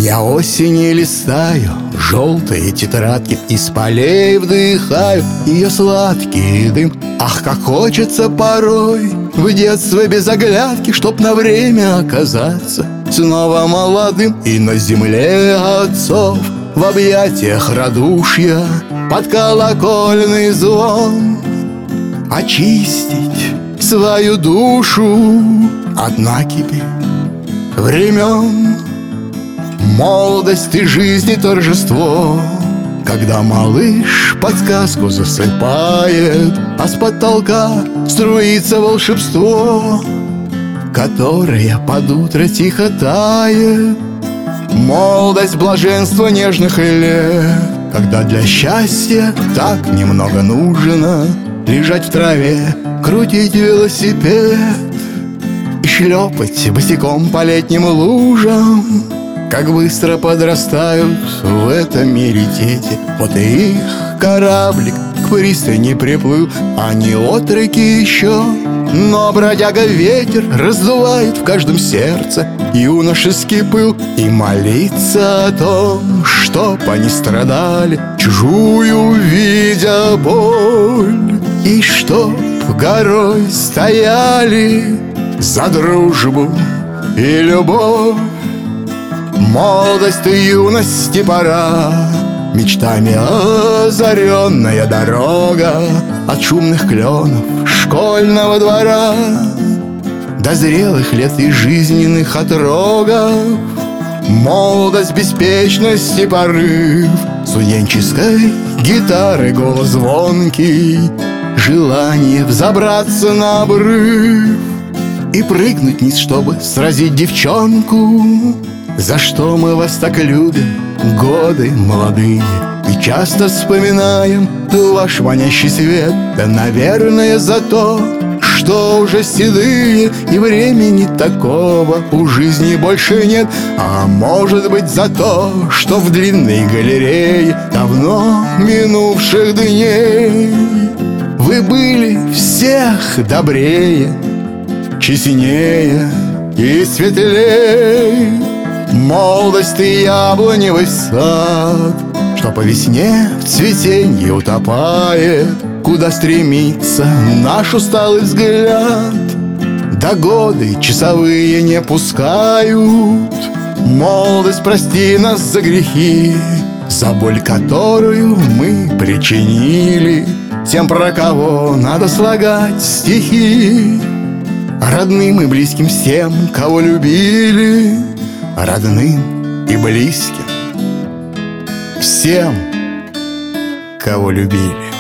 Я осени листаю желтые тетрадки, из полей вдыхаю ее сладкий дым. Ах, как хочется порой в детство без оглядки, чтоб на время оказаться снова молодым. И на земле отцов в объятиях радушья под колокольный звон очистить свою душу от накипи времен. Молодость и жизни торжество, когда малыш подсказку засыпает, а с потолка струится волшебство, которое под утро тихо тает. Молодость блаженства нежных лет, когда для счастья так немного нужно лежать в траве, крутить велосипед и шлепать босиком по летним лужам. Как быстро подрастают в этом мире дети. Вот и их кораблик к пристани приплыл. Они отроки еще, но бродяга ветер раздувает в каждом сердце юношеский пыл. И молиться о том, чтоб они страдали, чужую видя боль, и чтоб горой стояли за дружбу и любовь. Молодость и юности пора, мечтами озаренная дорога от шумных кленов школьного двора до зрелых лет и жизненных отрогов. Молодость, беспечность и порыв студенческой гитары голос звонкий, желание взобраться на обрыв и прыгнуть вниз, чтобы сразить девчонку. За что мы вас так любим, годы молодые, и часто вспоминаем ваш манящий свет? Да, наверное, за то, что уже седые, и времени такого у жизни больше нет. А может быть, за то, что в длинной галерее давно минувших дней вы были всех добрее, честнее и светлее. Молодость и яблоневый сад, что по весне в цветенье утопает, куда стремится наш усталый взгляд. Да годы часовые не пускают. Молодость, прости нас за грехи, за боль, которую мы причинили тем, про кого надо слагать стихи. Родным и близким всем, кого любили, родным и близким всем, кого любили.